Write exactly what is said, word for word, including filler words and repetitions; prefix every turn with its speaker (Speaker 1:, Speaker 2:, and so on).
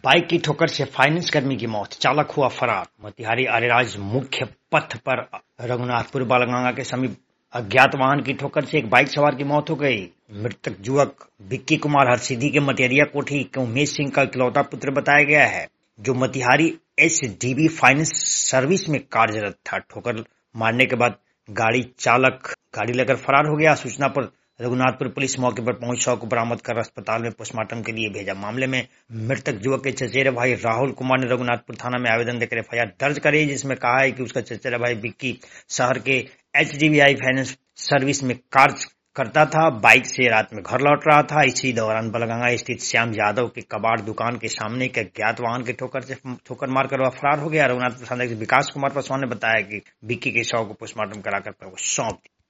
Speaker 1: Bike की ठोकर से फाइनेंस कर्मी की मौत, चालक हुआ फरार। मोतिहारी अरेराज मुख्य पथ पर रघुनाथपुर बालगंगा के समीप अज्ञात वाहन की ठोकर से एक बाइक सवार की मौत हो गई। मृतक युवक विक्की कुमार हरसिद्धि के मटियरिया कोठी के उमेश सिंह का इकलौता पुत्र बताया गया है, जो मोतिहारी एचडीबी फाइनेंस सर्विस में कार्यरत था। ठोकर मारने के बाद गाड़ी चालक गाड़ी लेकर फरार हो गया। सूचना पर रघुनाथपुर पुलिस मौके पर पहुंच शव को बरामद कर अस्पताल में पोस्टमार्टम के लिए भेजा। मामले में मृतक युवक के चचेरे भाई राहुल कुमार ने रघुनाथपुर थाना में आवेदन देकर एफ आई आर दर्ज करे, जिसमें कहा है कि उसका चचेरा भाई विक्की शहर के एचडीबी फाइनेंस सर्विस में कार्य करता था। बाइक से रात में घर लौट रहा था। इसी दौरान बलगंगा स्थित श्याम यादव के कबाड़ दुकान के सामने एक अज्ञात वाहन के ठोकर से ठोकर मारकर वह फरार हो गया। रघुनाथपुर थाना के विकास कुमार पासवान ने बताया कि विक्की के शव को पोस्टमार्टम कराकर सौंप दिया।